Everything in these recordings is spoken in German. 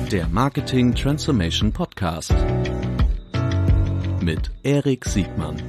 Der Marketing Transformation Podcast mit Erik Siegmann.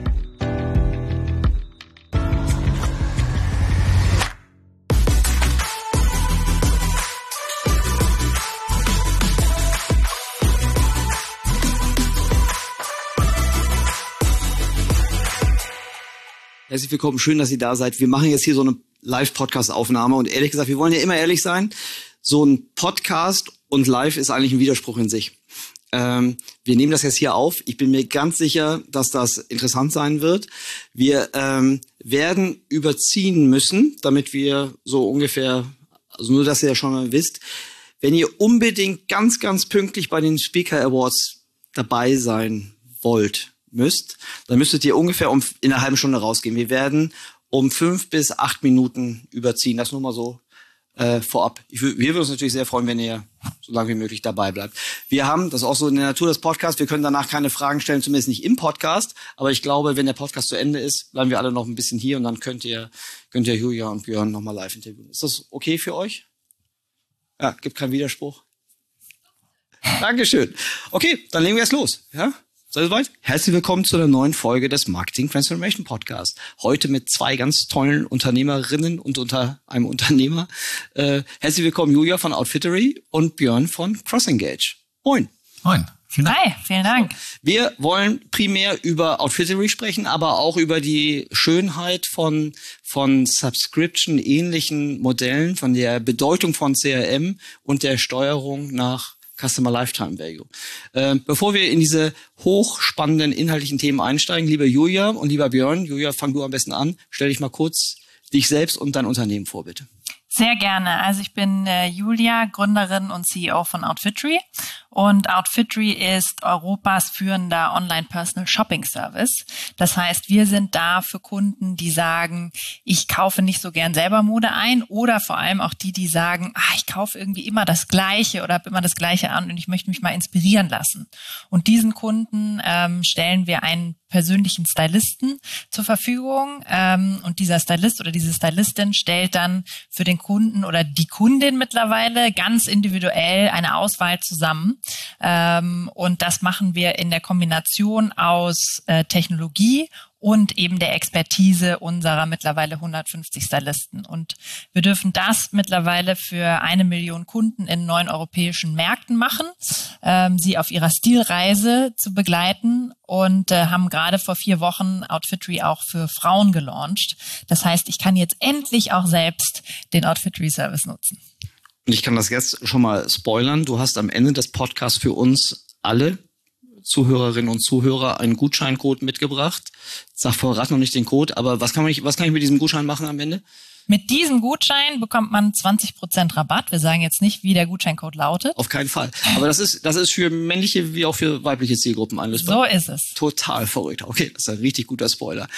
Herzlich willkommen, schön, dass ihr da seid. Wir machen jetzt hier so eine Live-Podcast-Aufnahme und ehrlich gesagt, wir wollen ja immer ehrlich sein, so ein Podcast und Live ist eigentlich ein Widerspruch in sich. Wir nehmen das jetzt hier auf. Ich bin mir ganz sicher, dass das interessant sein wird. Wir werden überziehen müssen, damit wir so ungefähr, also nur, dass ihr ja schon mal wisst, wenn ihr unbedingt ganz, ganz pünktlich bei den Speaker Awards dabei sein dann müsstet ihr ungefähr in einer halben Stunde rausgehen. Wir werden um 5 bis 8 Minuten überziehen. Das nur mal so vorab. Wir würden uns natürlich sehr freuen, wenn ihr so lange wie möglich dabei bleibt. Wir haben, das ist auch so in der Natur des Podcasts, wir können danach keine Fragen stellen, zumindest nicht im Podcast. Aber ich glaube, wenn der Podcast zu Ende ist, bleiben wir alle noch ein bisschen hier und dann könnt ihr Julia und Björn nochmal live interviewen. Ist das okay für euch? Ja, gibt keinen Widerspruch. Dankeschön. Okay, dann legen wir jetzt los. Ja? Seid ihr soweit? Herzlich willkommen zu einer neuen Folge des Marketing Transformation Podcast. Heute mit 2 ganz tollen Unternehmerinnen und unter einem Unternehmer. Herzlich willkommen Julia von Outfittery und Björn von CrossEngage. Moin. Moin. Vielen Dank. Hi, vielen Dank. Wir wollen primär über Outfittery sprechen, aber auch über die Schönheit von Subscription-ähnlichen Modellen, von der Bedeutung von CRM und der Steuerung nach Customer Lifetime Value. Bevor wir in diese hochspannenden inhaltlichen Themen einsteigen, liebe Julia und lieber Björn, Julia, fang du am besten an. Stell dich mal kurz dich selbst und dein Unternehmen vor, bitte. Sehr gerne. Also ich bin Julia, Gründerin und CEO von Outfittery. Und Outfittery ist Europas führender Online-Personal-Shopping-Service. Das heißt, wir sind da für Kunden, die sagen, ich kaufe nicht so gern selber Mode ein, oder vor allem auch die sagen, ich kaufe irgendwie immer das Gleiche oder habe immer das Gleiche an und ich möchte mich mal inspirieren lassen. Und diesen Kunden stellen wir einen persönlichen Stylisten zur Verfügung. Und dieser Stylist oder diese Stylistin stellt dann für den Kunden oder die Kundin mittlerweile ganz individuell eine Auswahl zusammen. Und das machen wir in der Kombination aus Technologie und eben der Expertise unserer mittlerweile 150 Stylisten. Und wir dürfen das mittlerweile für 1 Million Kunden in 9 europäischen Märkten machen, sie auf ihrer Stilreise zu begleiten und haben gerade vor 4 Wochen Outfittery auch für Frauen gelauncht. Das heißt, ich kann jetzt endlich auch selbst den Outfittery-Service nutzen. Und ich kann das jetzt schon mal spoilern. Du hast am Ende des Podcasts für uns alle Zuhörerinnen und Zuhörer einen Gutscheincode mitgebracht. Verrat noch nicht den Code, aber was kann ich mit diesem Gutschein machen am Ende? Mit diesem Gutschein bekommt man 20% Rabatt. Wir sagen jetzt nicht, wie der Gutscheincode lautet. Auf keinen Fall. Aber das ist für männliche wie auch für weibliche Zielgruppen einlösbar. So ist es. Total verrückt. Okay, das ist ein richtig guter Spoiler.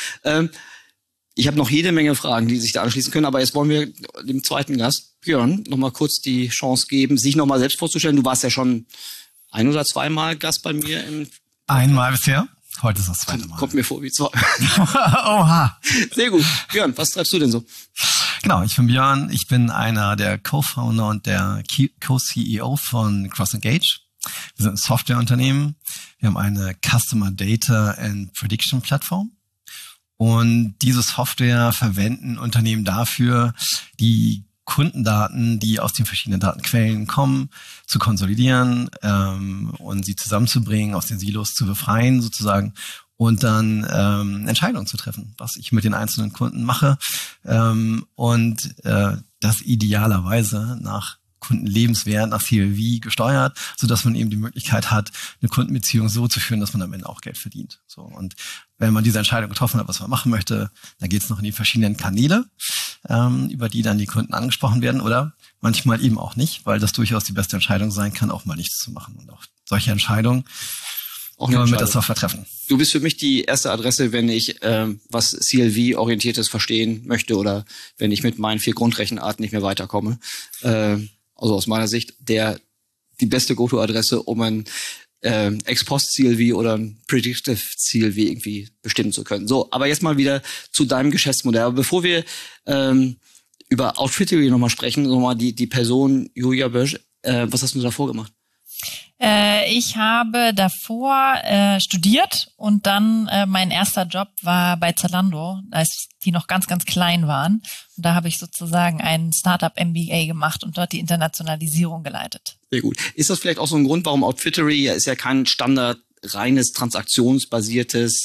Ich habe noch jede Menge Fragen, die sich da anschließen können, aber jetzt wollen wir dem zweiten Gast, Björn, noch mal kurz die Chance geben, sich noch mal selbst vorzustellen. Du warst ja schon 1 oder 2 Mal Gast bei mir. Einmal bisher. Heute ist das 2. Mal. Kommt mir vor wie 2. Oha. Sehr gut. Björn, was treibst du denn so? Genau, ich bin Björn. Ich bin einer der Co-Founder und der Co-CEO von CrossEngage. Wir sind ein Softwareunternehmen. Wir haben eine Customer Data and Prediction Plattform. Und diese Software verwenden Unternehmen dafür, die Kundendaten, die aus den verschiedenen Datenquellen kommen, zu konsolidieren und sie zusammenzubringen, aus den Silos zu befreien sozusagen und dann Entscheidungen zu treffen, was ich mit den einzelnen Kunden mache und das idealerweise nach Kundenlebenswert, nach CLV gesteuert, sodass man eben die Möglichkeit hat, eine Kundenbeziehung so zu führen, dass man am Ende auch Geld verdient. So, und wenn man diese Entscheidung getroffen hat, was man machen möchte, dann geht es noch in die verschiedenen Kanäle, über die dann die Kunden angesprochen werden oder manchmal eben auch nicht, weil das durchaus die beste Entscheidung sein kann, auch mal nichts zu machen. Und auch solche Entscheidungen kann man mit der Software treffen. Du bist für mich die erste Adresse, wenn ich was CLV-orientiertes verstehen möchte oder wenn ich mit meinen 4 Grundrechenarten nicht mehr weiterkomme. Also aus meiner Sicht die beste Go-To-Adresse, um ein Ex-Post-CLV oder ein Predictive-CLV irgendwie bestimmen zu können. So, aber jetzt mal wieder zu deinem Geschäftsmodell. Aber bevor wir über Outfittery nochmal sprechen, nochmal die Person Julia Bösch, was hast du davor gemacht? Ich habe davor studiert und dann mein erster Job war bei Zalando, als die noch ganz, ganz klein waren. Und da habe ich sozusagen ein Startup-MBA gemacht und dort die Internationalisierung geleitet. Sehr gut. Ist das vielleicht auch so ein Grund, warum Outfittery ist ja kein Standard reines transaktionsbasiertes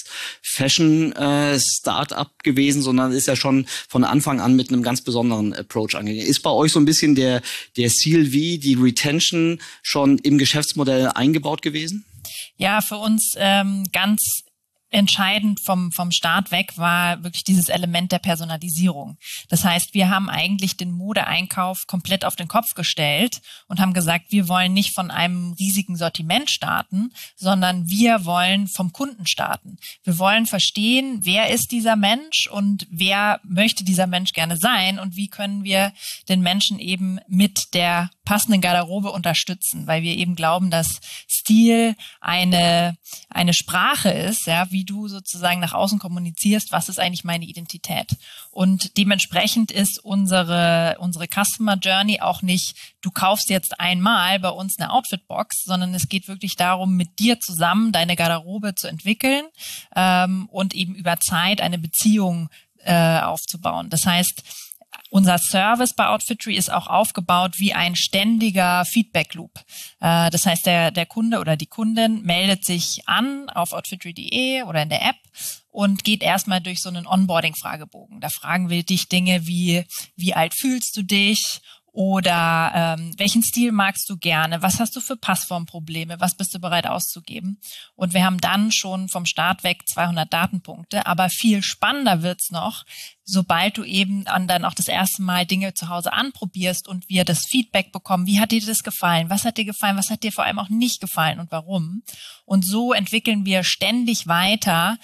Fashion-Startup gewesen, sondern ist ja schon von Anfang an mit einem ganz besonderen Approach angegangen. Ist bei euch so ein bisschen der CLV, die Retention schon im Geschäftsmodell eingebaut gewesen? Ja, für uns ganz entscheidend vom Start weg war wirklich dieses Element der Personalisierung. Das heißt, wir haben eigentlich den Modeeinkauf komplett auf den Kopf gestellt und haben gesagt, wir wollen nicht von einem riesigen Sortiment starten, sondern wir wollen vom Kunden starten. Wir wollen verstehen, wer ist dieser Mensch und wer möchte dieser Mensch gerne sein und wie können wir den Menschen eben mit der passenden Garderobe unterstützen, weil wir eben glauben, dass Stil eine Sprache ist, ja, wie du sozusagen nach außen kommunizierst, was ist eigentlich meine Identität. Und dementsprechend ist unsere Customer Journey auch nicht, du kaufst jetzt einmal bei uns eine Outfitbox, sondern es geht wirklich darum, mit dir zusammen deine Garderobe zu entwickeln und eben über Zeit eine Beziehung aufzubauen. Das heißt, unser Service bei Outfittery ist auch aufgebaut wie ein ständiger Feedback-Loop. Das heißt, der Kunde oder die Kundin meldet sich an auf outfittery.de oder in der App und geht erstmal durch so einen Onboarding-Fragebogen. Da fragen wir dich Dinge wie alt fühlst du dich? Oder welchen Stil magst du gerne? Was hast du für Passformprobleme? Was bist du bereit auszugeben? Und wir haben dann schon vom Start weg 200 Datenpunkte. Aber viel spannender wird's noch, sobald du eben dann auch das erste Mal Dinge zu Hause anprobierst und wir das Feedback bekommen. Wie hat dir das gefallen? Was hat dir gefallen? Was hat dir vor allem auch nicht gefallen und warum? Und so entwickeln wir ständig weiter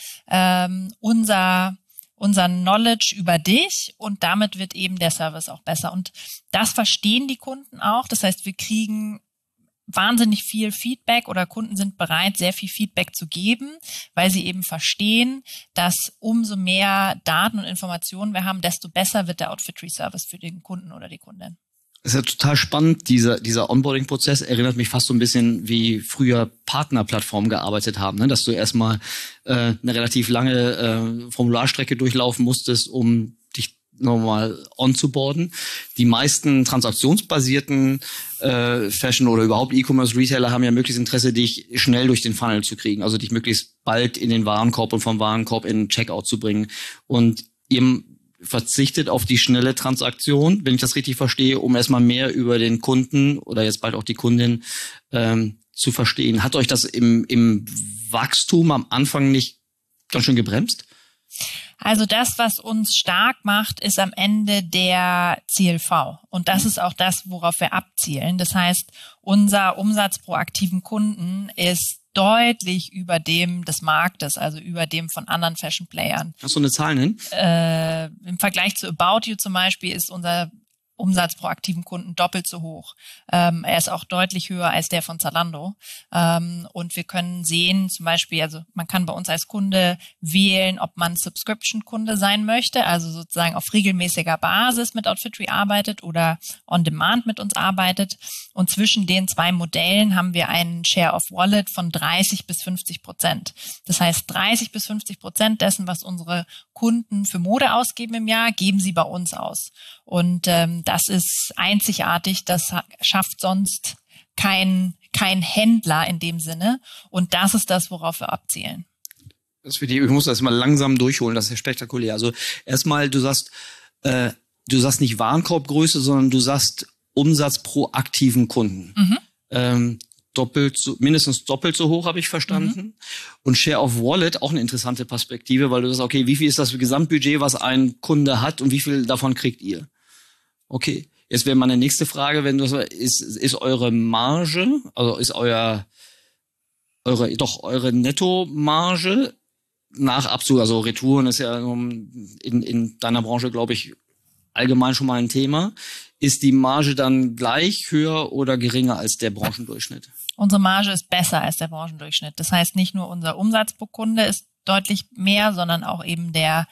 unser Knowledge über dich und damit wird eben der Service auch besser. Und das verstehen die Kunden auch. Das heißt, wir kriegen wahnsinnig viel Feedback oder Kunden sind bereit, sehr viel Feedback zu geben, weil sie eben verstehen, dass umso mehr Daten und Informationen wir haben, desto besser wird der Outfittery-Service für den Kunden oder die Kundin. Das ist ja total spannend, dieser Onboarding-Prozess erinnert mich fast so ein bisschen, wie früher Partnerplattformen gearbeitet haben, ne? Dass du erstmal eine relativ lange Formularstrecke durchlaufen musstest, um dich nochmal onzuboarden. Die meisten transaktionsbasierten Fashion- oder überhaupt E-Commerce-Retailer haben ja möglichst Interesse, dich schnell durch den Funnel zu kriegen, also dich möglichst bald in den Warenkorb und vom Warenkorb in den Checkout zu bringen. Und ihr verzichtet auf die schnelle Transaktion, wenn ich das richtig verstehe, um erstmal mehr über den Kunden oder jetzt bald auch die Kundin zu verstehen. Hat euch das im Wachstum am Anfang nicht ganz schön gebremst? Also das, was uns stark macht, ist am Ende der CLV. Und das ist auch das, worauf wir abzielen. Das heißt, unser Umsatz pro aktiven Kunden ist deutlich über dem des Marktes, also über dem von anderen Fashion-Playern. Hast du eine Zahl nennen? Im Vergleich zu About You zum Beispiel ist unser Umsatz pro aktiven Kunden doppelt so hoch. Er ist auch deutlich höher als der von Zalando. Und wir können sehen, zum Beispiel, also man kann bei uns als Kunde wählen, ob man Subscription-Kunde sein möchte, also sozusagen auf regelmäßiger Basis mit Outfittery arbeitet oder on demand mit uns arbeitet. Und zwischen den zwei Modellen haben wir einen Share of Wallet von 30-50%. Das heißt, 30-50% dessen, was unsere Kunden für Mode ausgeben im Jahr, geben sie bei uns aus. Und das ist einzigartig, das schafft sonst kein Händler in dem Sinne. Und das ist das, worauf wir abzielen. Ich muss das mal langsam durchholen, das ist ja spektakulär. Also erstmal, du sagst nicht Warenkorbgröße, sondern du sagst Umsatz pro aktiven Kunden. Mhm. Mindestens doppelt so hoch, habe ich verstanden. Mhm. Und Share of Wallet, auch eine interessante Perspektive, weil du sagst, okay, wie viel ist das Gesamtbudget, was ein Kunde hat und wie viel davon kriegt ihr? Okay, jetzt wäre meine nächste Frage, wenn du ist eure Marge, also ist eure Nettomarge nach Abzug, also Retouren ist ja in deiner Branche, glaube ich, allgemein schon mal ein Thema. Ist die Marge dann gleich, höher oder geringer als der Branchendurchschnitt? Unsere Marge ist besser als der Branchendurchschnitt. Das heißt, nicht nur unser Umsatz pro Kunde ist deutlich mehr, sondern auch eben der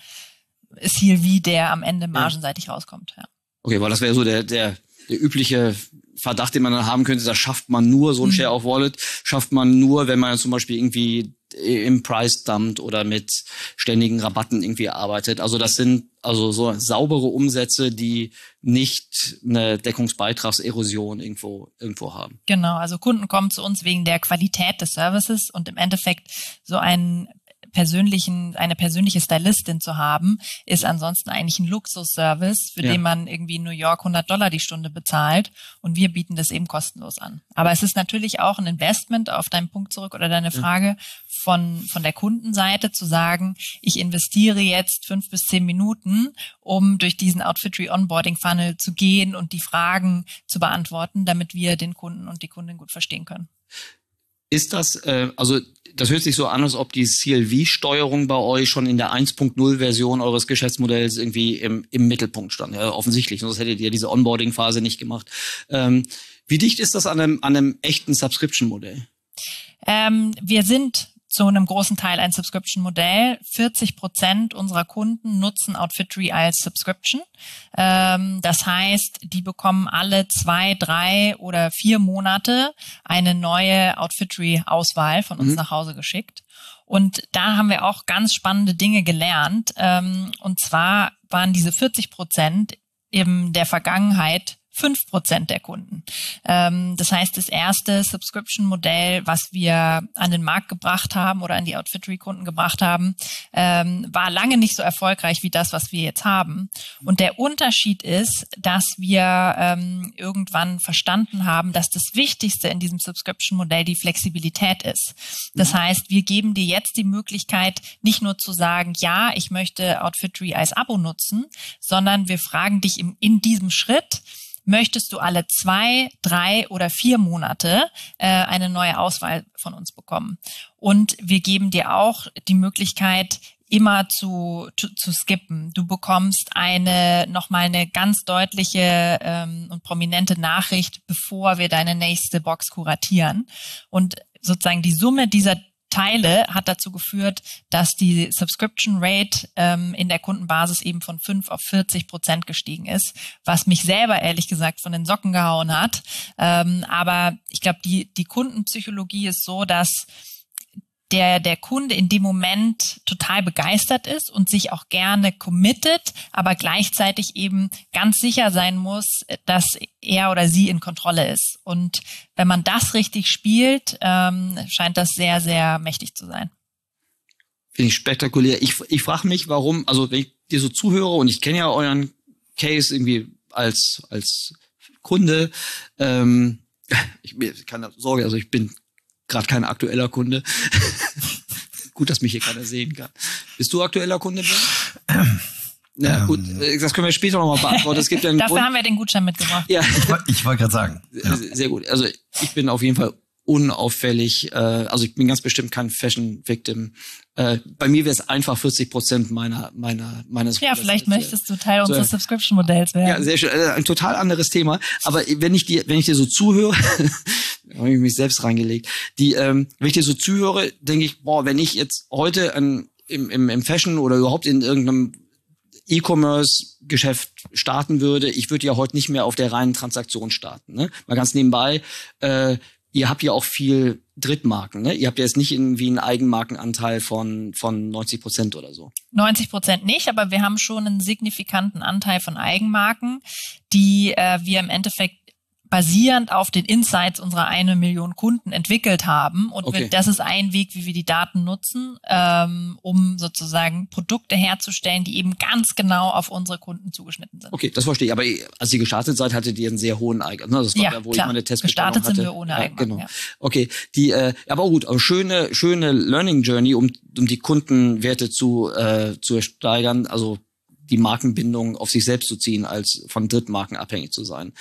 CLV, der am Ende margenseitig rauskommt. Ja. Okay, weil das wäre so der übliche Verdacht, den man dann haben könnte, das schafft man nur, so ein Share of Wallet schafft man nur, wenn man zum Beispiel irgendwie im Price dumpt oder mit ständigen Rabatten irgendwie arbeitet. Also das sind also so saubere Umsätze, die nicht eine Deckungsbeitragserosion irgendwo haben. Genau, also Kunden kommen zu uns wegen der Qualität des Services und im Endeffekt so eine persönliche Stylistin zu haben, ist ansonsten eigentlich ein Luxusservice, für den man irgendwie in New York $100 die Stunde bezahlt und wir bieten das eben kostenlos an. Aber es ist natürlich auch ein Investment, auf deinen Punkt zurück oder deine Frage, von der Kundenseite zu sagen, ich investiere jetzt 5 bis 10 Minuten, um durch diesen Outfittery Onboarding Funnel zu gehen und die Fragen zu beantworten, damit wir den Kunden und die Kundin gut verstehen können. Ist das, also das hört sich so an, als ob die CLV-Steuerung bei euch schon in der 1.0-Version eures Geschäftsmodells irgendwie im Mittelpunkt stand. Ja, offensichtlich, sonst hättet ihr diese Onboarding-Phase nicht gemacht. Wie dicht ist das an einem echten Subscription-Modell? Wir sind zu einem großen Teil ein Subscription-Modell. 40% unserer Kunden nutzen Outfittery als Subscription. Das heißt, die bekommen alle 2, 3 oder 4 Monate eine neue Outfittery-Auswahl von uns nach Hause geschickt. Und da haben wir auch ganz spannende Dinge gelernt. Und zwar waren diese 40% in der Vergangenheit 5% der Kunden. Das heißt, das erste Subscription-Modell, was wir an den Markt gebracht haben oder an die Outfittery-Kunden gebracht haben, war lange nicht so erfolgreich wie das, was wir jetzt haben. Und der Unterschied ist, dass wir irgendwann verstanden haben, dass das Wichtigste in diesem Subscription-Modell die Flexibilität ist. Das heißt, wir geben dir jetzt die Möglichkeit, nicht nur zu sagen, ja, ich möchte Outfittery als Abo nutzen, sondern wir fragen dich in diesem Schritt, möchtest du alle 2, 3 oder 4 Monate eine neue Auswahl von uns bekommen. Und wir geben dir auch die Möglichkeit, immer zu skippen. Du bekommst nochmal eine ganz deutliche und prominente Nachricht, bevor wir deine nächste Box kuratieren. Und sozusagen die Summe dieser Teile hat dazu geführt, dass die Subscription Rate in der Kundenbasis eben von 5 auf 40% gestiegen ist, was mich selber ehrlich gesagt von den Socken gehauen hat. Aber ich glaube, die Kundenpsychologie ist so, dass der Kunde in dem Moment total begeistert ist und sich auch gerne committet, aber gleichzeitig eben ganz sicher sein muss, dass er oder sie in Kontrolle ist. Und wenn man das richtig spielt, scheint das sehr, sehr mächtig zu sein. Finde ich spektakulär. Ich frage mich, warum, also wenn ich dir so zuhöre und ich kenne ja euren Case irgendwie als Kunde, keine Sorge, also ich bin gerade kein aktueller Kunde. Gut, dass mich hier keiner sehen kann. Bist du aktueller Kunde, Ben? Ja, gut, das können wir später nochmal beantworten. Es gibt ja einen Dafür Grund. haben wir den Gutschein mitgebracht. Ja. Ich wollte gerade sagen. Ja. Sehr gut. Also ich bin auf jeden Fall unauffällig. Also ich bin ganz bestimmt kein Fashion-Victim. Bei mir wäre es einfach 40% meines. Ja, vielleicht möchtest du Teil unseres Subscription-Modells werden. Ja, sehr schön. Ein total anderes Thema. Aber wenn ich dir so zuhöre, habe ich mich selbst reingelegt. Wenn ich dir so zuhöre, denke ich, wenn ich jetzt heute im Fashion oder überhaupt in irgendeinem E-Commerce-Geschäft starten würde, ich würde ja heute nicht mehr auf der reinen Transaktion starten. Ne? Mal ganz nebenbei, ihr habt ja auch viel Drittmarken, ne? Ihr habt ja jetzt nicht irgendwie einen Eigenmarkenanteil von 90% oder so. 90% nicht, aber wir haben schon einen signifikanten Anteil von Eigenmarken, die wir im Endeffekt basierend auf den Insights unserer 1 Million Kunden entwickelt haben. Und das ist ein Weg, wie wir die Daten nutzen, um sozusagen Produkte herzustellen, die eben ganz genau auf unsere Kunden zugeschnitten sind. Okay, das verstehe ich. Aber als ihr gestartet seid, hattet ihr einen sehr hohen Eigen. Das war ja, wo ich meine Testbestellung hatte. Gestartet sind wir ohne Eigenmarken. Genau. Ja. Okay, aber gut, aber schöne Learning Journey, um die Kundenwerte zu steigern, also die Markenbindung auf sich selbst zu ziehen, als von Drittmarken abhängig zu sein.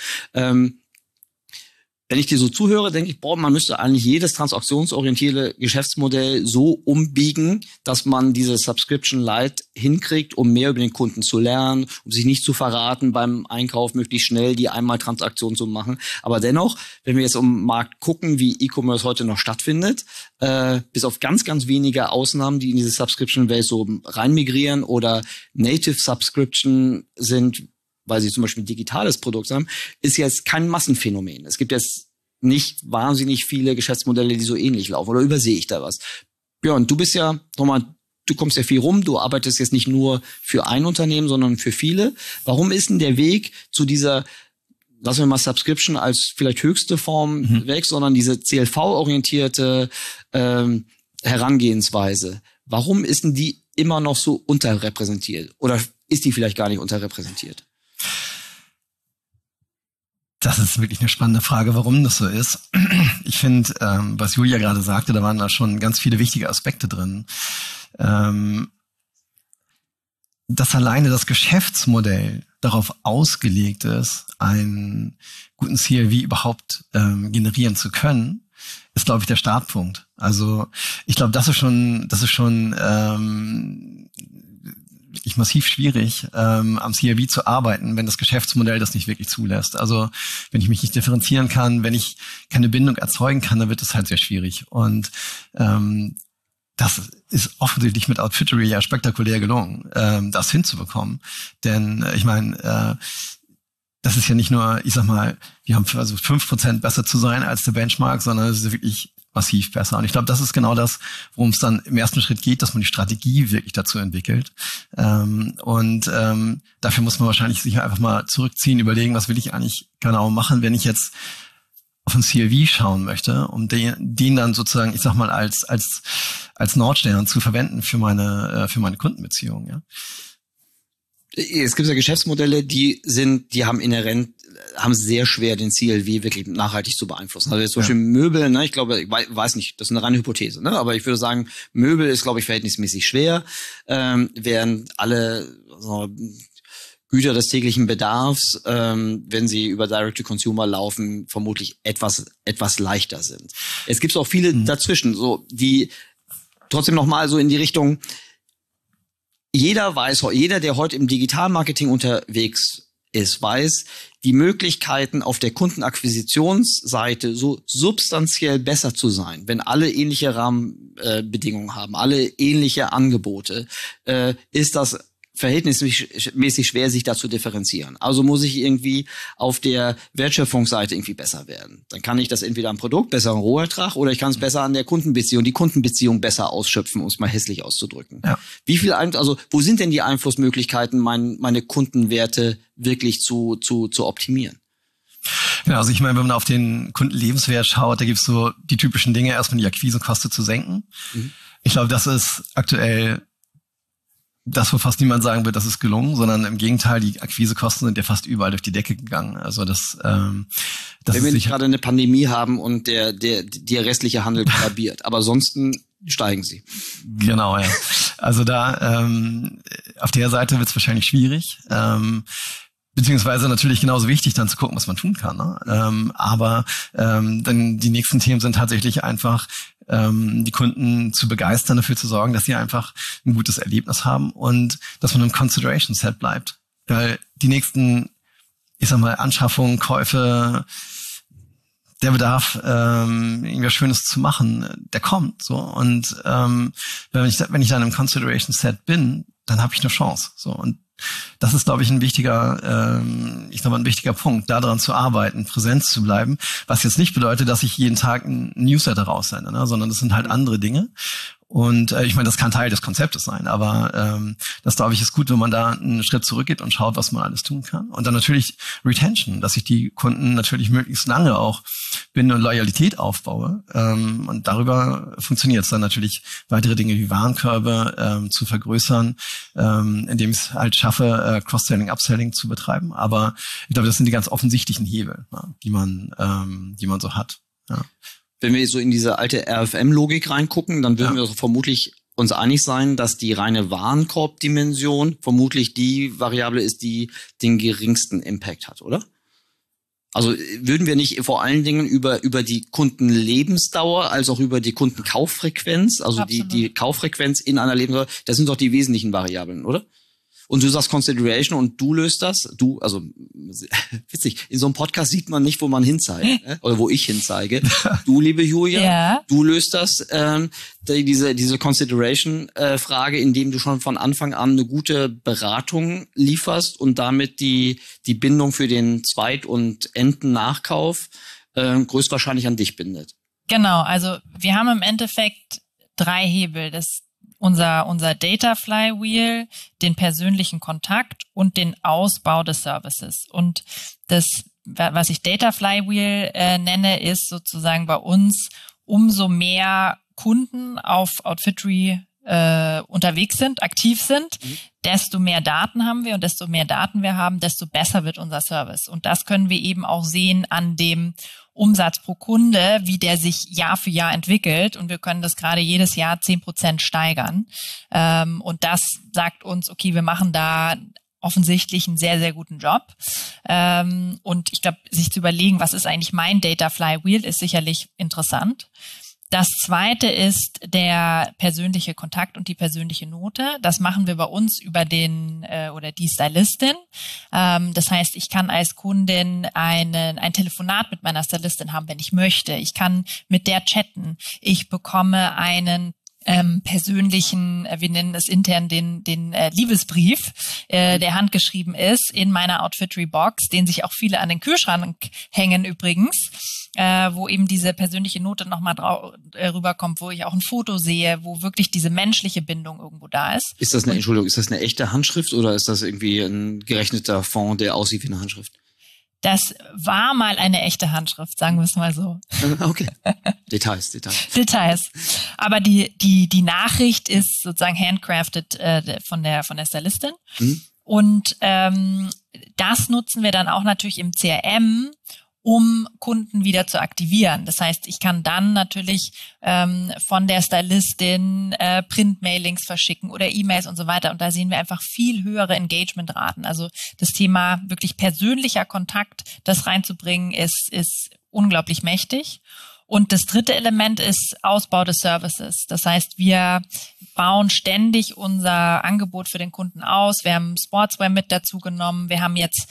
Wenn ich dir so zuhöre, denke ich, man müsste eigentlich jedes transaktionsorientierte Geschäftsmodell so umbiegen, dass man diese Subscription Lite hinkriegt, um mehr über den Kunden zu lernen, um sich nicht zu verraten beim Einkauf, möglichst schnell die Einmaltransaktion zu machen. Aber dennoch, wenn wir jetzt im Markt gucken, wie E-Commerce heute noch stattfindet, bis auf ganz, ganz wenige Ausnahmen, die in diese Subscription-Welt so reinmigrieren oder Native Subscription sind, weil sie zum Beispiel ein digitales Produkt haben, ist jetzt kein Massenphänomen. Es gibt jetzt nicht wahnsinnig viele Geschäftsmodelle, die so ähnlich laufen. Oder übersehe ich da was? Björn, du bist ja, nochmal, du kommst ja viel rum, du arbeitest jetzt nicht nur für ein Unternehmen, sondern für viele. Warum ist denn der Weg zu dieser, lassen wir mal Subscription als vielleicht höchste Form weg, sondern diese CLV-orientierte Herangehensweise? Warum ist denn die immer noch so unterrepräsentiert? Oder ist die vielleicht gar nicht unterrepräsentiert? Das ist wirklich eine spannende Frage, warum das so ist. Ich finde, was Julia gerade sagte, da waren da schon ganz viele wichtige Aspekte drin. Dass alleine das Geschäftsmodell darauf ausgelegt ist, einen guten CLV überhaupt generieren zu können, ist, glaube ich, der Startpunkt. Also ich glaube, das ist schon wirklich massiv schwierig, am CLV zu arbeiten, wenn das Geschäftsmodell das nicht wirklich zulässt. Also wenn ich mich nicht differenzieren kann, wenn ich keine Bindung erzeugen kann, dann wird das halt sehr schwierig. Und das ist offensichtlich mit Outfittery ja spektakulär gelungen, das hinzubekommen. Denn ich meine, das ist ja nicht nur, ich sag mal, wir haben versucht 5% besser zu sein als der Benchmark, sondern es ist wirklich massiv besser. Und ich glaube, das ist genau das, worum es dann im ersten Schritt geht, dass man die Strategie wirklich dazu entwickelt. Dafür muss man wahrscheinlich sich einfach mal zurückziehen, überlegen, was will ich eigentlich genau machen, wenn ich jetzt auf ein CLV schauen möchte, um den dann sozusagen, ich sag mal, als Nordstern zu verwenden für meine Kundenbeziehung, ja. Es gibt ja Geschäftsmodelle, die haben sehr schwer, den CLV wirklich nachhaltig zu beeinflussen. Also jetzt zum Beispiel Möbel, ne, ich glaube, ich weiß nicht, das ist eine reine Hypothese, ne, aber ich würde sagen, Möbel ist, glaube ich, verhältnismäßig schwer, während alle Güter des täglichen Bedarfs, wenn sie über Direct-to-Consumer laufen, vermutlich etwas leichter sind. Es gibt auch viele dazwischen, so die trotzdem nochmal so in die Richtung. Jeder, der heute im Digitalmarketing unterwegs ist, weiß, die Möglichkeiten auf der Kundenakquisitionsseite so substanziell besser zu sein, wenn alle ähnliche Rahmenbedingungen haben, alle ähnliche Angebote, ist das verhältnismäßig schwer, sich da zu differenzieren. Also muss ich irgendwie auf der Wertschöpfungsseite irgendwie besser werden. Dann kann ich das entweder am Produkt, besser am Rohertrag, oder ich kann es besser an der Kundenbeziehung, die Kundenbeziehung besser ausschöpfen, um es mal hässlich auszudrücken. Ja. Wo sind denn die Einflussmöglichkeiten, meine Kundenwerte wirklich zu optimieren? Ja, also ich meine, wenn man auf den Kundenlebenswert schaut, da gibt's so die typischen Dinge, erstmal die Akquisekosten zu senken. Ich glaube, das ist aktuell das, wo fast niemand sagen wird, das ist gelungen, sondern im Gegenteil, die Akquisekosten sind ja fast überall durch die Decke gegangen. Also das wenn wir nicht gerade eine Pandemie haben und der restliche Handel kollabiert, aber ansonsten steigen sie. Genau, ja. Also da auf der Seite wird es wahrscheinlich schwierig. Beziehungsweise natürlich genauso wichtig, dann zu gucken, was man tun kann. Ne? Aber dann die nächsten Themen sind tatsächlich einfach, die Kunden zu begeistern, dafür zu sorgen, dass sie einfach ein gutes Erlebnis haben und dass man im Consideration Set bleibt. Weil die nächsten, ich sag mal, Anschaffungen, Käufe, der Bedarf, irgendwas Schönes zu machen, der kommt. So. Und wenn ich dann im Consideration Set bin, dann habe ich eine Chance. So. Und das ist, glaube ich, ein wichtiger Punkt, daran zu arbeiten, präsent zu bleiben, was jetzt nicht bedeutet, dass ich jeden Tag ein Newsletter raussende, ne? Sondern das sind halt andere Dinge. Und ich meine, das kann Teil des Konzeptes sein, aber das, glaube ich, ist gut, wenn man da einen Schritt zurückgeht und schaut, was man alles tun kann. Und dann natürlich Retention, dass ich die Kunden natürlich möglichst lange auch Bindung und Loyalität aufbaue. Und darüber funktioniert es dann natürlich, weitere Dinge wie Warenkörbe zu vergrößern, indem ich es halt schaffe, Cross-Selling, Upselling zu betreiben. Aber ich glaube, das sind die ganz offensichtlichen Hebel, ne, die man so hat. Ja. Wenn wir so in diese alte RFM-Logik reingucken, dann würden wir vermutlich uns einig sein, dass die reine Warenkorb-Dimension vermutlich die Variable ist, die den geringsten Impact hat, oder? Also würden wir nicht vor allen Dingen über die Kundenlebensdauer als auch über die Kundenkauffrequenz, also die Kauffrequenz in einer Lebensdauer, das sind doch die wesentlichen Variablen, oder? Und du sagst Consideration und du löst das. Du, also witzig, in so einem Podcast sieht man nicht, wo man hinzeigt, oder wo ich hinzeige. Du, liebe Julia, du löst das, diese Consideration-Frage, indem du schon von Anfang an eine gute Beratung lieferst und damit die Bindung für den Zweit- und Endennachkauf größtwahrscheinlich an dich bindet. Genau, also wir haben im Endeffekt 3 Hebel. Unser Data Flywheel, den persönlichen Kontakt und den Ausbau des Services. Und das, was ich Data Flywheel nenne, ist sozusagen bei uns, umso mehr Kunden auf Outfittery unterwegs sind, aktiv sind, desto mehr Daten haben wir und desto mehr Daten wir haben, desto besser wird unser Service. Und das können wir eben auch sehen an dem Umsatz pro Kunde, wie der sich Jahr für Jahr entwickelt. Und wir können das gerade jedes Jahr 10% steigern. Und das sagt uns, okay, wir machen da offensichtlich einen sehr, sehr guten Job. Und ich glaube, sich zu überlegen, was ist eigentlich mein Data Flywheel, ist sicherlich interessant. Das zweite ist der persönliche Kontakt und die persönliche Note. Das machen wir bei uns über den oder die Stylistin. Das heißt, ich kann als Kundin ein Telefonat mit meiner Stylistin haben, wenn ich möchte. Ich kann mit der chatten. Ich bekomme einen persönlichen, wir nennen es intern den Liebesbrief, der handgeschrieben ist in meiner Outfittery-Box, den sich auch viele an den Kühlschrank hängen übrigens, wo eben diese persönliche Note nochmal rüberkommt, wo ich auch ein Foto sehe, wo wirklich diese menschliche Bindung irgendwo da ist. Ist das eine echte Handschrift oder ist das irgendwie ein gerechneter Font, der aussieht wie eine Handschrift? Das war mal eine echte Handschrift, sagen wir es mal so. Okay. Details. Details. Aber die Nachricht ist sozusagen handcrafted von der Stylistin. Und das nutzen wir dann auch natürlich im CRM, um Kunden wieder zu aktivieren. Das heißt, ich kann dann natürlich von der Stylistin Printmailings verschicken oder E-Mails und so weiter. Und da sehen wir einfach viel höhere Engagementraten. Also das Thema wirklich persönlicher Kontakt, das reinzubringen, ist unglaublich mächtig. Und das dritte Element ist Ausbau des Services. Das heißt, wir bauen ständig unser Angebot für den Kunden aus. Wir haben Sportswear mit dazu genommen. Wir haben jetzt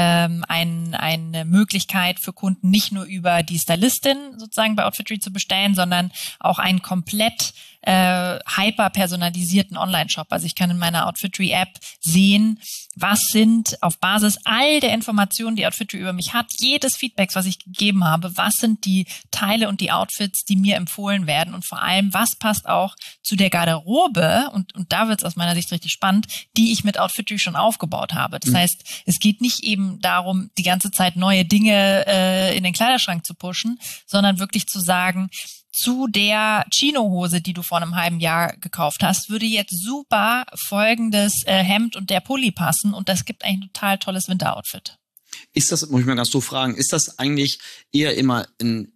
eine Möglichkeit für Kunden nicht nur über die Stylistin sozusagen bei Outfittery zu bestellen, sondern auch einen komplett hyper personalisierten Online-Shop. Also ich kann in meiner Outfittery-App sehen, was sind auf Basis all der Informationen, die Outfittery über mich hat, jedes Feedbacks, was ich gegeben habe, was sind die Teile und die Outfits, die mir empfohlen werden und vor allem, was passt auch zu der Garderobe und da wird es aus meiner Sicht richtig spannend, die ich mit Outfittery schon aufgebaut habe. Das heißt, es geht nicht eben darum, die ganze Zeit neue Dinge in den Kleiderschrank zu pushen, sondern wirklich zu sagen, zu der Chino-Hose, die du vor einem halben Jahr gekauft hast, würde jetzt super folgendes Hemd und der Pulli passen und das gibt eigentlich ein total tolles Winteroutfit. Ist das, muss ich mal ganz so fragen, ist das eigentlich eher immer ein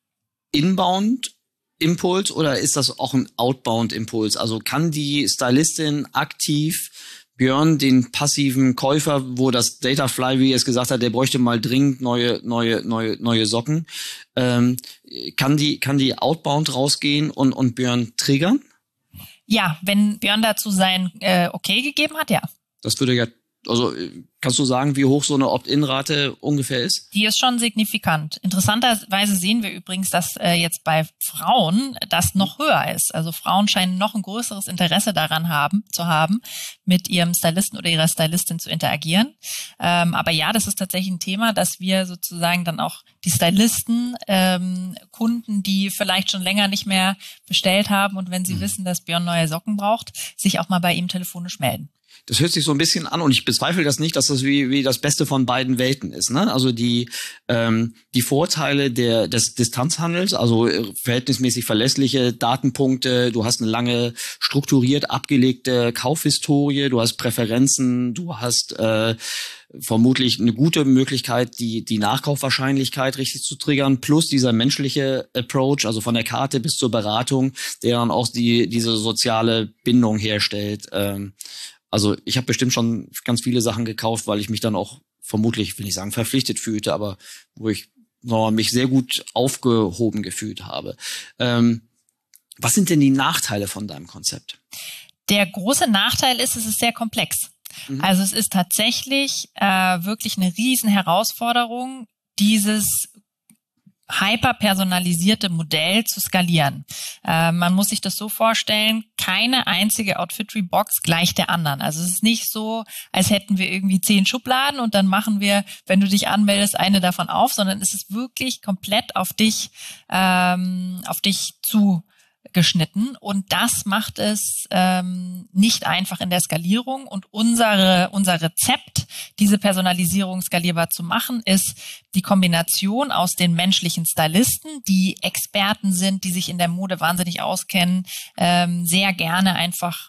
Inbound-Impuls oder ist das auch ein Outbound-Impuls? Also kann die Stylistin aktiv Björn, den passiven Käufer, wo das Data Flywheel jetzt gesagt hat, der bräuchte mal dringend neue Socken, kann die outbound rausgehen und Björn triggern? Ja, wenn Björn dazu sein Okay gegeben hat, ja. Das würde ja, also kannst du sagen, wie hoch so eine Opt-in-Rate ungefähr ist? Die ist schon signifikant. Interessanterweise sehen wir übrigens, dass jetzt bei Frauen das noch höher ist. Also Frauen scheinen noch ein größeres Interesse daran zu haben, mit ihrem Stylisten oder ihrer Stylistin zu interagieren. Aber ja, das ist tatsächlich ein Thema, dass wir sozusagen dann auch die Stylisten, Kunden, die vielleicht schon länger nicht mehr bestellt haben und wenn sie wissen, dass Björn neue Socken braucht, sich auch mal bei ihm telefonisch melden. Das hört sich so ein bisschen an und ich bezweifle das nicht, dass das wie das Beste von beiden Welten ist. Ne? Also die Vorteile des Distanzhandels, also verhältnismäßig verlässliche Datenpunkte, du hast eine lange strukturiert abgelegte Kaufhistorie, du hast Präferenzen, du hast vermutlich eine gute Möglichkeit, die Nachkaufwahrscheinlichkeit richtig zu triggern, plus dieser menschliche Approach, also von der Karte bis zur Beratung, der dann auch diese soziale Bindung herstellt. Also ich habe bestimmt schon ganz viele Sachen gekauft, weil ich mich dann auch vermutlich, will ich sagen, verpflichtet fühlte, aber wo ich mich sehr gut aufgehoben gefühlt habe. Was sind denn die Nachteile von deinem Konzept? Der große Nachteil ist, es ist sehr komplex. Also es ist tatsächlich wirklich eine riesen Herausforderung, dieses hyperpersonalisierte Modell zu skalieren. Man muss sich das so vorstellen, keine einzige Outfittery-Box gleicht der anderen. Also es ist nicht so, als hätten wir irgendwie 10 Schubladen und dann machen wir, wenn du dich anmeldest, eine davon auf, sondern es ist wirklich komplett auf dich zugeschnitten, und das macht es nicht einfach in der Skalierung. Und unser Rezept, diese Personalisierung skalierbar zu machen, ist die Kombination aus den menschlichen Stylisten, die Experten sind, die sich in der Mode wahnsinnig auskennen, sehr gerne einfach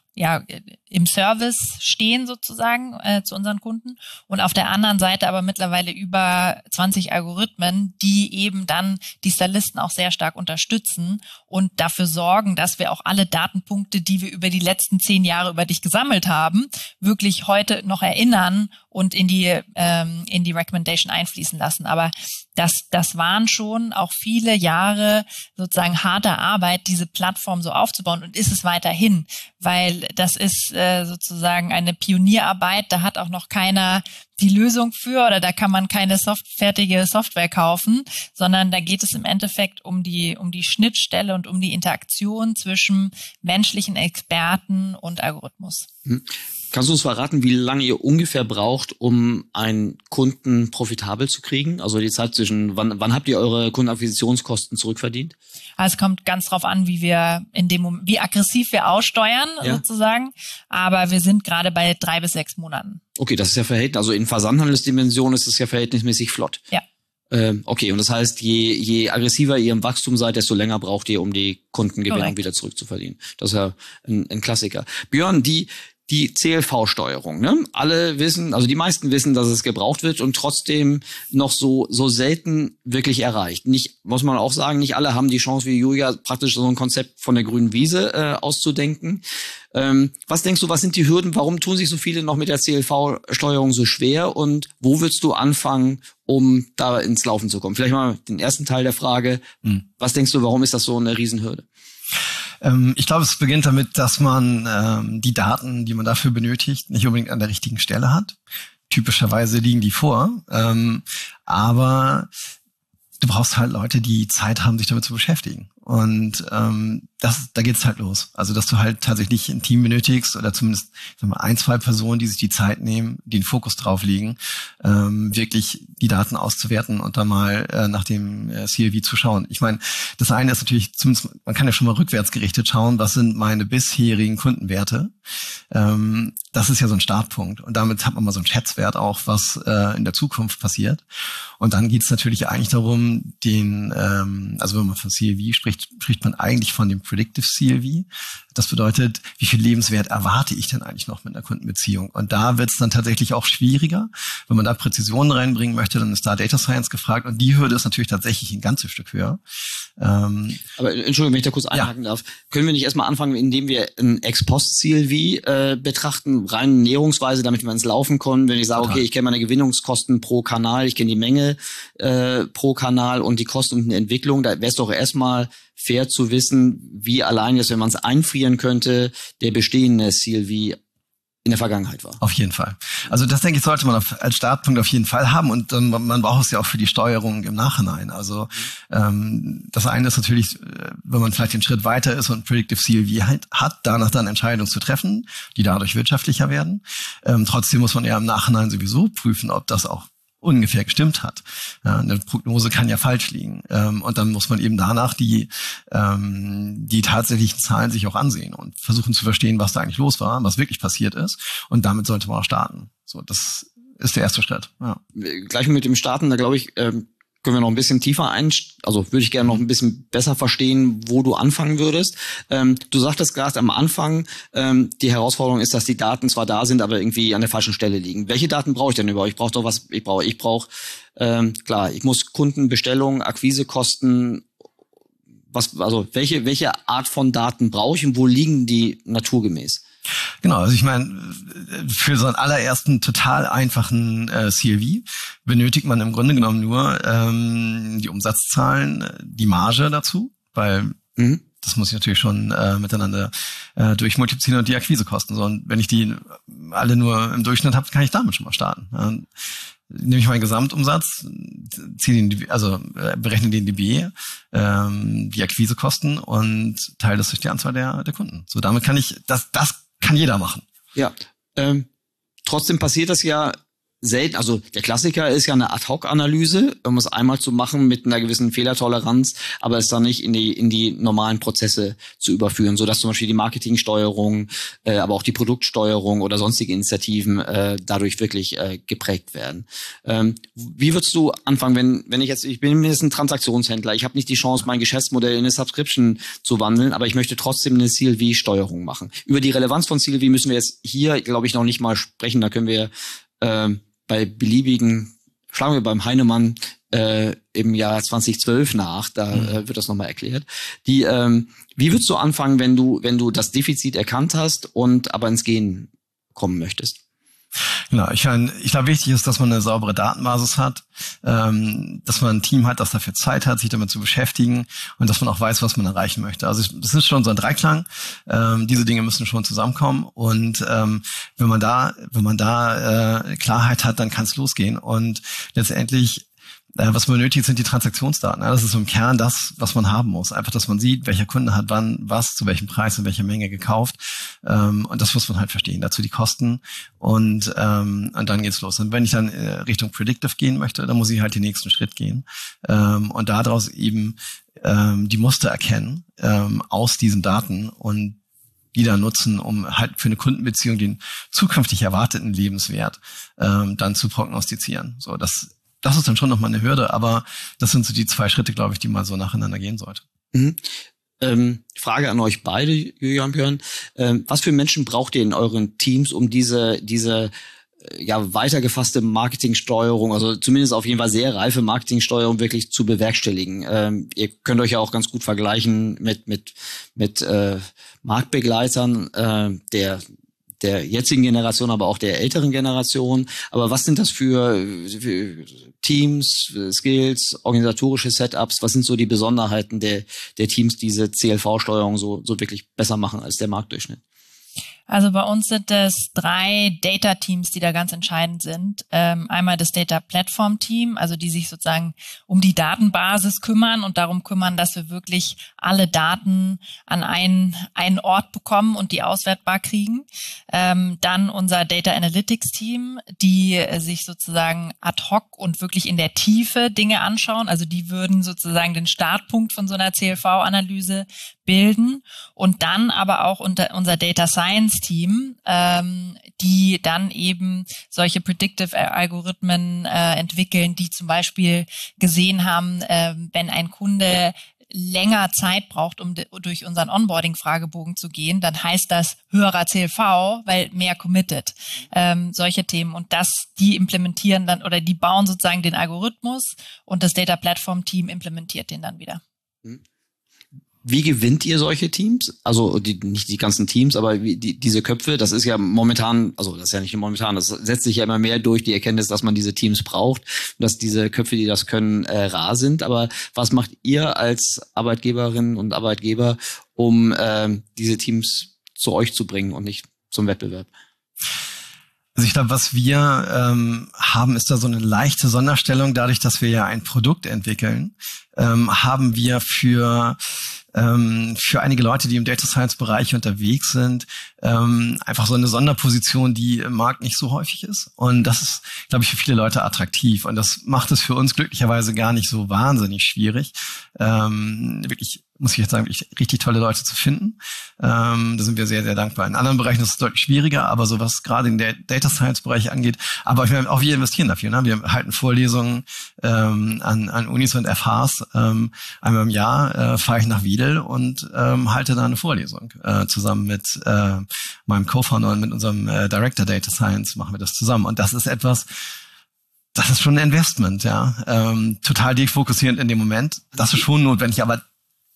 im Service stehen sozusagen zu unseren Kunden, und auf der anderen Seite aber mittlerweile über 20 Algorithmen, die eben dann die Stylisten auch sehr stark unterstützen und dafür sorgen, dass wir auch alle Datenpunkte, die wir über die letzten 10 Jahre über dich gesammelt haben, wirklich heute noch erinnern und in die Recommendation einfließen lassen. Aber das waren schon auch viele Jahre sozusagen harter Arbeit, diese Plattform so aufzubauen, und ist es weiterhin, weil das ist sozusagen eine Pionierarbeit, da hat auch noch keiner die Lösung für, oder da kann man keine fertige Software kaufen, sondern da geht es im Endeffekt um die Schnittstelle und um die Interaktion zwischen menschlichen Experten und Algorithmus. Kannst du uns verraten, wie lange ihr ungefähr braucht, um einen Kunden profitabel zu kriegen? Also die Zeit zwischen, wann habt ihr eure Kundenakquisitionskosten zurückverdient? Also es kommt ganz drauf an, wie aggressiv wir aussteuern, sozusagen. Aber wir sind gerade bei 3 bis 6 Monaten. Okay, das ist ja also in Versandhandelsdimension ist es ja verhältnismäßig flott. Ja. Okay, und das heißt, je aggressiver ihr im Wachstum seid, desto länger braucht ihr, um die Kundengewinnung wieder zurückzuverdienen. Das ist ja ein Klassiker. Björn, die CLV-Steuerung, ne? Alle wissen, also die meisten wissen, dass es gebraucht wird und trotzdem noch so selten wirklich erreicht. Muss man auch sagen, nicht alle haben die Chance wie Julia, praktisch so ein Konzept von der grünen Wiese auszudenken. Was denkst du, was sind die Hürden? Warum tun sich so viele noch mit der CLV-Steuerung so schwer? Und wo würdest du anfangen, um da ins Laufen zu kommen? Vielleicht mal den ersten Teil der Frage. Was denkst du, warum ist das so eine Riesenhürde? Ich glaube, es beginnt damit, dass man die Daten, die man dafür benötigt, nicht unbedingt an der richtigen Stelle hat. Typischerweise liegen die vor, aber du brauchst halt Leute, die Zeit haben, sich damit zu beschäftigen. Und da geht's halt los. Also, dass du halt tatsächlich ein Team benötigst oder zumindest 1, 2 Personen, die sich die Zeit nehmen, die den Fokus drauf legen, wirklich die Daten auszuwerten und dann mal nach dem CLV zu schauen. Ich meine, das eine ist natürlich, zumindest man kann ja schon mal rückwärts gerichtet schauen, was sind meine bisherigen Kundenwerte. Das ist ja so ein Startpunkt. Und damit hat man mal so einen Schätzwert auch, was in der Zukunft passiert. Und dann geht's natürlich eigentlich darum, also wenn man von CLV spricht man eigentlich von dem Predictive CLV. Das bedeutet, wie viel Lebenswert erwarte ich denn eigentlich noch mit einer Kundenbeziehung? Und da wird es dann tatsächlich auch schwieriger. Wenn man da Präzision reinbringen möchte, dann ist da Data Science gefragt. Und die Hürde ist natürlich tatsächlich ein ganzes Stück höher. Aber Entschuldigung, wenn ich da kurz einhaken darf. Können wir nicht erstmal anfangen, indem wir ein Ex-Post-CLV betrachten, rein näherungsweise, damit wir ins Laufen kommen? Wenn ich sage, okay, ich kenne meine Gewinnungskosten pro Kanal, ich kenne die Menge pro Kanal und die Kosten und die Entwicklung, da wäre es doch erstmal fair zu wissen, wie allein jetzt, wenn man es einfrieren könnte, der bestehende CLV in der Vergangenheit war. Auf jeden Fall. Also das, denke ich, sollte man als Startpunkt auf jeden Fall haben, und dann, man braucht es ja auch für die Steuerung im Nachhinein. Also das eine ist natürlich, wenn man vielleicht den Schritt weiter ist und Predictive CLV hat, danach dann Entscheidungen zu treffen, die dadurch wirtschaftlicher werden. Trotzdem muss man ja im Nachhinein sowieso prüfen, ob das auch ungefähr gestimmt hat. Ja, eine Prognose kann ja falsch liegen. Und dann muss man eben danach die tatsächlichen Zahlen sich auch ansehen und versuchen zu verstehen, was da eigentlich los war, was wirklich passiert ist. Und damit sollte man auch starten. So, das ist der erste Schritt. Ja. Gleich mit dem Starten, da glaube ich, können wir noch ein bisschen tiefer also würde ich gerne noch ein bisschen besser verstehen, wo du anfangen würdest. Du sagtest gerade am Anfang, die Herausforderung ist, dass die Daten zwar da sind, aber irgendwie an der falschen Stelle liegen. Welche Daten brauche ich denn überhaupt? Ich brauche doch was, ich brauche, klar, ich muss Kundenbestellungen, Akquisekosten, welche Art von Daten brauche ich und wo liegen die naturgemäß? Genau, also ich meine, für so einen allerersten total einfachen CLV benötigt man im Grunde genommen nur die Umsatzzahlen, die Marge dazu, weil das muss ich natürlich schon miteinander durch Multiplizieren und die Akquisekosten. So, und wenn ich die alle nur im Durchschnitt habe, kann ich damit schon mal starten. Nehme ich meinen Gesamtumsatz, berechne den DB, die Akquisekosten und teile das durch die Anzahl der Kunden. So, damit kann ich, das kann jeder machen. Ja, trotzdem passiert das ja selten. Also der Klassiker ist ja eine Ad-Hoc-Analyse, um es einmal zu machen mit einer gewissen Fehlertoleranz, aber es dann nicht in die normalen Prozesse zu überführen, sodass zum Beispiel die Marketingsteuerung, aber auch die Produktsteuerung oder sonstige Initiativen dadurch wirklich geprägt werden. Wie würdest du anfangen, wenn ich bin jetzt ein Transaktionshändler, ich habe nicht die Chance, mein Geschäftsmodell in eine Subscription zu wandeln, aber ich möchte trotzdem eine CLV-Steuerung machen. Über die Relevanz von CLV müssen wir jetzt hier, glaube ich, noch nicht mal sprechen. Da können wir bei beliebigen, schlagen wir beim Heinemann im Jahr 2012 nach, da wird das nochmal erklärt. Wie würdest du anfangen, wenn du das Defizit erkannt hast und aber ins Gehen kommen möchtest? Genau, ich glaube, wichtig ist, dass man eine saubere Datenbasis hat, dass man ein Team hat, das dafür Zeit hat, sich damit zu beschäftigen und dass man auch weiß, was man erreichen möchte. Also das ist schon so ein Dreiklang. Diese Dinge müssen schon zusammenkommen und wenn man da Klarheit hat, dann kann es losgehen und letztendlich was man benötigt, sind die Transaktionsdaten. Das ist im Kern das, was man haben muss. Einfach, dass man sieht, welcher Kunde hat wann was, zu welchem Preis, in welcher Menge gekauft. Und das muss man halt verstehen. Dazu die Kosten und dann geht's los. Und wenn ich dann Richtung Predictive gehen möchte, dann muss ich halt den nächsten Schritt gehen und daraus eben die Muster erkennen aus diesen Daten und die dann nutzen, um halt für eine Kundenbeziehung den zukünftig erwarteten Lebenswert dann zu prognostizieren. So, das ist dann schon nochmal eine Hürde, aber das sind so die 2 Schritte, glaube ich, die man so nacheinander gehen sollte. Frage an euch beide, Julian, Björn. Was für Menschen braucht ihr in euren Teams, um diese weitergefasste Marketingsteuerung, also zumindest auf jeden Fall sehr reife Marketingsteuerung wirklich zu bewerkstelligen? Ihr könnt euch ja auch ganz gut vergleichen mit Marktbegleitern der jetzigen Generation, aber auch der älteren Generation. Aber was sind das für Teams, Skills, organisatorische Setups? Was sind so die Besonderheiten der Teams, die diese CLV-Steuerung so wirklich besser machen als der Marktdurchschnitt? Also bei uns sind es 3 Data-Teams, die da ganz entscheidend sind. Einmal das Data-Platform-Team, also die sich sozusagen um die Datenbasis kümmern und darum kümmern, dass wir wirklich alle Daten an einen Ort bekommen und die auswertbar kriegen. Dann unser Data-Analytics-Team, die sich sozusagen ad hoc und wirklich in der Tiefe Dinge anschauen. Also die würden sozusagen den Startpunkt von so einer CLV-Analyse bilden. Und dann aber auch unser Data Science Team, die dann eben solche Predictive-Algorithmen entwickeln, die zum Beispiel gesehen haben, wenn ein Kunde länger Zeit braucht, um durch unseren Onboarding-Fragebogen zu gehen, dann heißt das höherer CLV, weil mehr committed. Solche Themen. Und die implementieren dann oder die bauen sozusagen den Algorithmus und das Data Platform Team implementiert den dann wieder. Wie gewinnt ihr solche Teams? Also nicht die ganzen Teams, aber diese Köpfe, das ist ja momentan, also das ist ja nicht nur momentan, das setzt sich ja immer mehr durch die Erkenntnis, dass man diese Teams braucht, dass diese Köpfe, die das können, rar sind. Aber was macht ihr als Arbeitgeberinnen und Arbeitgeber, um diese Teams zu euch zu bringen und nicht zum Wettbewerb? Also ich glaube, was wir haben, ist da so eine leichte Sonderstellung. Dadurch, dass wir ja ein Produkt entwickeln, haben wir für einige Leute, die im Data Science Bereich unterwegs sind, einfach so eine Sonderposition, die im Markt nicht so häufig ist. Und das ist, glaube ich, für viele Leute attraktiv. Und das macht es für uns glücklicherweise gar nicht so wahnsinnig schwierig, wirklich, muss ich jetzt sagen, wirklich richtig tolle Leute zu finden. Da sind wir sehr, sehr dankbar. In anderen Bereichen ist es deutlich schwieriger, aber so was gerade in der Data Science Bereich angeht, aber auch wir investieren dafür. Ne? Wir halten Vorlesungen an Unis und FHs. Einmal im Jahr fahre ich nach Wiedel und halte da eine Vorlesung. Zusammen mit meinem Co-Founder und mit unserem Director Data Science machen wir das zusammen. Und das ist etwas, das ist schon ein Investment, ja. Total defokussierend in dem Moment. Das ist schon notwendig, aber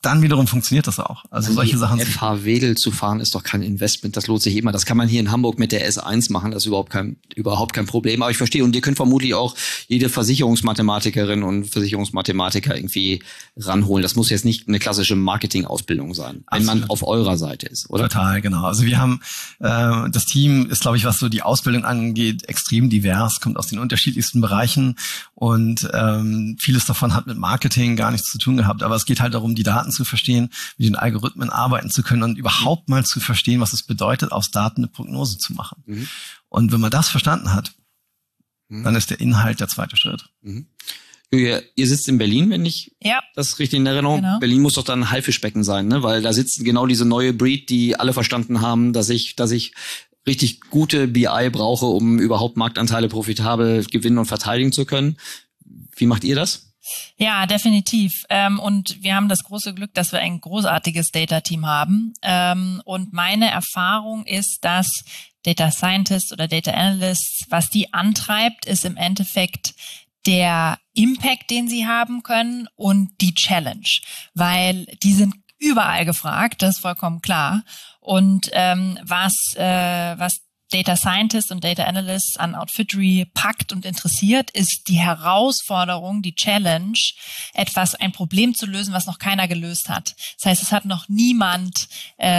dann wiederum funktioniert das auch. Also solche Sachen. FH Wedel zu fahren ist doch kein Investment, das lohnt sich immer. Das kann man hier in Hamburg mit der S1 machen, das ist überhaupt kein Problem. Aber ich verstehe, und ihr könnt vermutlich auch jede Versicherungsmathematikerin und Versicherungsmathematiker irgendwie ranholen. Das muss jetzt nicht eine klassische Marketingausbildung sein, wenn man auf eurer Seite ist, oder? Total, genau. Also wir haben, das Team ist, glaube ich, was so die Ausbildung angeht, extrem divers, kommt aus den unterschiedlichsten Bereichen und vieles davon hat mit Marketing gar nichts zu tun gehabt. Aber es geht halt darum, die Daten zu verstehen, mit den Algorithmen arbeiten zu können und überhaupt mal zu verstehen, was es bedeutet, aus Daten eine Prognose zu machen. Mhm. Und wenn man das verstanden hat, dann ist der Inhalt der zweite Schritt. Mhm. Julia, ihr sitzt in Berlin, wenn ich das richtig in Erinnerung. Genau. Berlin muss doch dann ein Haifischbecken sein, ne? Weil da sitzen genau diese neue Breed, die alle verstanden haben, dass ich richtig gute BI brauche, um überhaupt Marktanteile profitabel gewinnen und verteidigen zu können. Wie macht ihr das? Ja, definitiv. Und wir haben das große Glück, dass wir ein großartiges Data-Team haben. Und meine Erfahrung ist, dass Data Scientists oder Data Analysts, was die antreibt, ist im Endeffekt der Impact, den sie haben können und die Challenge. Weil die sind überall gefragt, das ist vollkommen klar. Und was Data Scientists und Data Analysts an Outfittery packt und interessiert, ist die Herausforderung, die Challenge, ein Problem zu lösen, was noch keiner gelöst hat. Das heißt, es hat noch niemand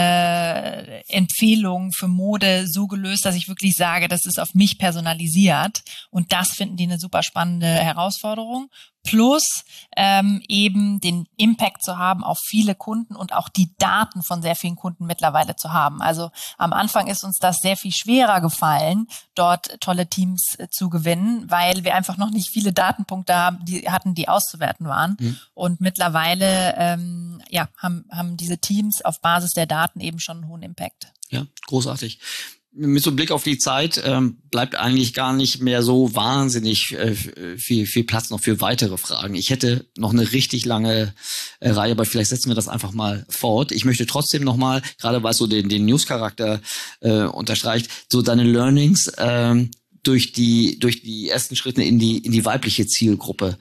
Empfehlungen für Mode so gelöst, dass ich wirklich sage, das ist auf mich personalisiert. Und das finden die eine super spannende Herausforderung. Plus eben den Impact zu haben auf viele Kunden und auch die Daten von sehr vielen Kunden mittlerweile zu haben. Also am Anfang ist uns das sehr viel schwerer gefallen, dort tolle Teams zu gewinnen, weil wir einfach noch nicht viele Datenpunkte hatten, die auszuwerten waren. Mhm. Und mittlerweile haben diese Teams auf Basis der Daten eben schon einen hohen Impact. Ja, großartig. Mit so einem Blick auf die Zeit bleibt eigentlich gar nicht mehr so wahnsinnig viel Platz noch für weitere Fragen. Ich hätte noch eine richtig lange Reihe, aber vielleicht setzen wir das einfach mal fort. Ich möchte trotzdem nochmal, gerade weil es so den News-Charakter unterstreicht, so deine Learnings durch die ersten Schritte in die weibliche Zielgruppe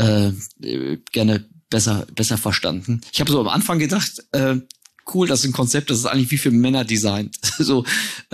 gerne besser verstanden. Ich habe so am Anfang gedacht, cool, das ist ein Konzept, das ist eigentlich wie für Männer designt. So,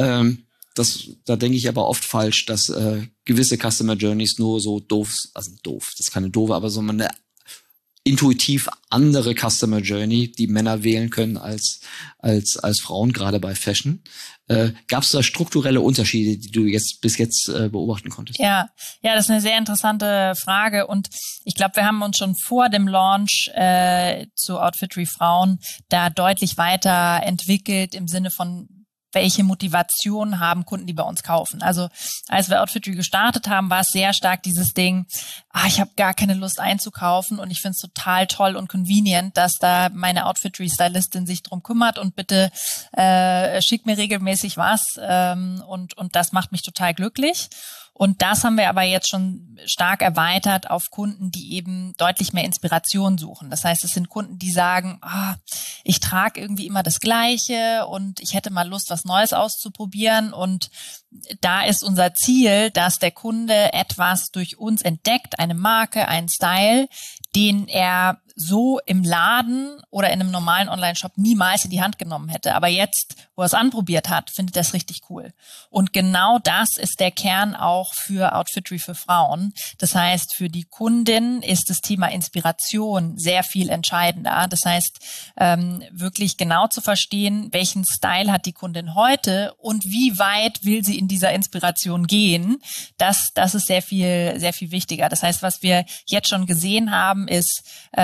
da denke ich aber oft falsch, dass gewisse Customer Journeys nur so doof, das ist keine doofe, aber so eine intuitiv andere Customer Journey, die Männer wählen können als Frauen, gerade bei Fashion. Gab es da strukturelle Unterschiede, die du bis jetzt beobachten konntest? Ja, das ist eine sehr interessante Frage und ich glaube, wir haben uns schon vor dem Launch zu Outfittery Frauen da deutlich weiter entwickelt im Sinne von welche Motivation haben Kunden, die bei uns kaufen. Also als wir Outfittery gestartet haben, war es sehr stark dieses Ding, ich habe gar keine Lust einzukaufen und ich finde es total toll und convenient, dass da meine Outfittery-Stylistin sich drum kümmert und bitte schickt mir regelmäßig was und das macht mich total glücklich. Und das haben wir aber jetzt schon stark erweitert auf Kunden, die eben deutlich mehr Inspiration suchen. Das heißt, es sind Kunden, die sagen, ich trage irgendwie immer das Gleiche und ich hätte mal Lust, was Neues auszuprobieren. Und da ist unser Ziel, dass der Kunde etwas durch uns entdeckt, eine Marke, einen Style, den er so im Laden oder in einem normalen Online-Shop niemals in die Hand genommen hätte. Aber jetzt, wo er es anprobiert hat, findet er es richtig cool. Und genau das ist der Kern auch für Outfittery für Frauen. Das heißt, für die Kundin ist das Thema Inspiration sehr viel entscheidender. Das heißt, wirklich genau zu verstehen, welchen Style hat die Kundin heute und wie weit will sie in dieser Inspiration gehen. Das ist sehr viel wichtiger. Das heißt, was wir jetzt schon gesehen haben, ist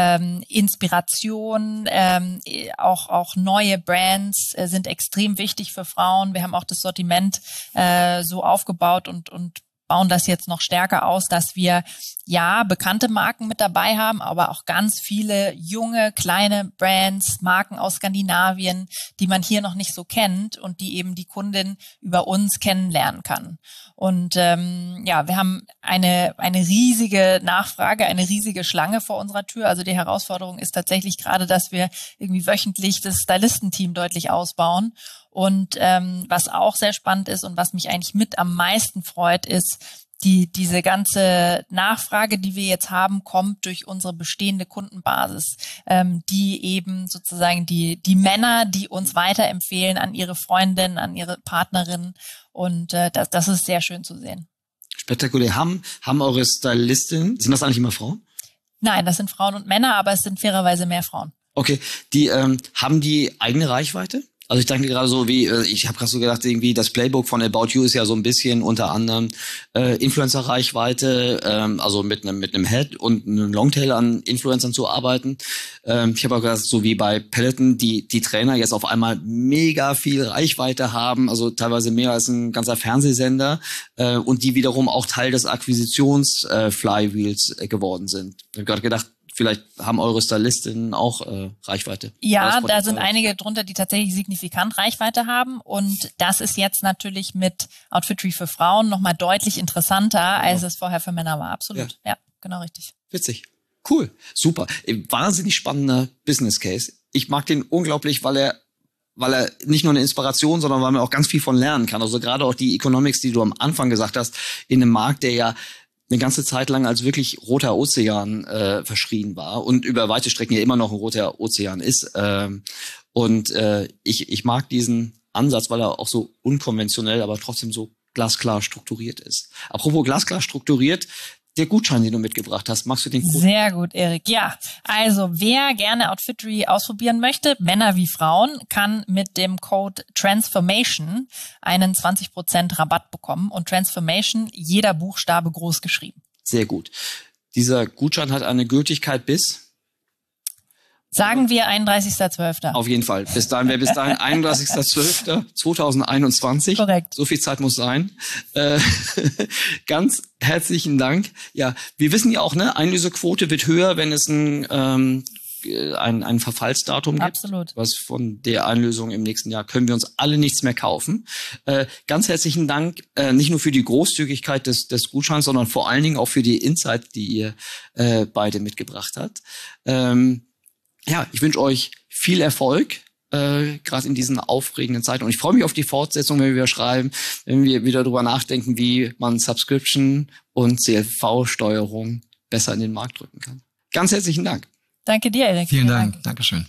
Inspiration, auch neue Brands sind extrem wichtig für Frauen. Wir haben auch das Sortiment so aufgebaut und bauen das jetzt noch stärker aus, dass wir bekannte Marken mit dabei haben, aber auch ganz viele junge, kleine Brands, Marken aus Skandinavien, die man hier noch nicht so kennt und die eben die Kundin über uns kennenlernen kann. Und wir haben eine riesige Nachfrage, eine riesige Schlange vor unserer Tür. Also die Herausforderung ist tatsächlich gerade, dass wir irgendwie wöchentlich das Stylistenteam deutlich ausbauen. Und was auch sehr spannend ist und was mich eigentlich mit am meisten freut, ist diese ganze Nachfrage, die wir jetzt haben, kommt durch unsere bestehende Kundenbasis, die eben sozusagen die Männer, die uns weiterempfehlen an ihre Freundinnen, an ihre Partnerinnen. Und das ist sehr schön zu sehen. Spektakulär. Haben eure Stylistinnen, sind das eigentlich immer Frauen? Nein, das sind Frauen und Männer, aber es sind fairerweise mehr Frauen. Okay, die haben die eigene Reichweite? Also ich denke gerade so wie, ich habe gerade so gedacht, irgendwie das Playbook von About You ist ja so ein bisschen unter anderem Influencer-Reichweite, also mit einem Head und einem Longtail an Influencern zu arbeiten. Ich habe auch gedacht, so wie bei Peloton, die Trainer jetzt auf einmal mega viel Reichweite haben, also teilweise mehr als ein ganzer Fernsehsender und die wiederum auch Teil des Akquisitions-Flywheels geworden sind. Ich habe gerade gedacht, vielleicht haben eure Stylistinnen auch Reichweite. Ja, da sind einige drunter, die tatsächlich signifikant Reichweite haben. Und das ist jetzt natürlich mit Outfittery für Frauen nochmal deutlich interessanter, als es vorher für Männer war. Absolut. Ja, genau richtig. Witzig. Cool. Super. Wahnsinnig spannender Business Case. Ich mag den unglaublich, weil er nicht nur eine Inspiration, sondern weil man auch ganz viel von lernen kann. Also gerade auch die Economics, die du am Anfang gesagt hast, in einem Markt, der ja eine ganze Zeit lang als wirklich roter Ozean verschrien war und über weite Strecken ja immer noch ein roter Ozean ist. Ich mag diesen Ansatz, weil er auch so unkonventionell, aber trotzdem so glasklar strukturiert ist. Apropos glasklar strukturiert, der Gutschein, den du mitgebracht hast, magst du den Code? Sehr gut, Erik. Ja, also wer gerne Outfittery ausprobieren möchte, Männer wie Frauen, kann mit dem Code Transformation einen 20% Rabatt bekommen. Und Transformation, jeder Buchstabe groß geschrieben. Sehr gut. Dieser Gutschein hat eine Gültigkeit bis? Sagen wir 31.12. Auf jeden Fall. Bis dahin 31.12.2021. Korrekt. So viel Zeit muss sein. Ganz herzlichen Dank. Ja, wir wissen ja auch, ne, Einlösequote wird höher, wenn es ein Verfallsdatum gibt. Absolut. Was von der Einlösung im nächsten Jahr können wir uns alle nichts mehr kaufen. Ganz herzlichen Dank, nicht nur für die Großzügigkeit des Gutscheins, sondern vor allen Dingen auch für die Insight, die ihr beide mitgebracht habt. Ja, ich wünsche euch viel Erfolg, gerade in diesen aufregenden Zeiten. Und ich freue mich auf die Fortsetzung, wenn wir wieder schreiben, wenn wir wieder drüber nachdenken, wie man Subscription und CLV-Steuerung besser in den Markt drücken kann. Ganz herzlichen Dank. Danke dir, Erik. Vielen Dank. Dankeschön.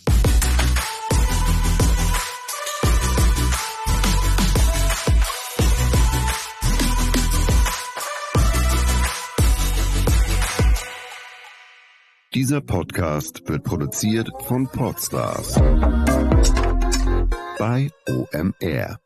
Dieser Podcast wird produziert von Podstars bei OMR.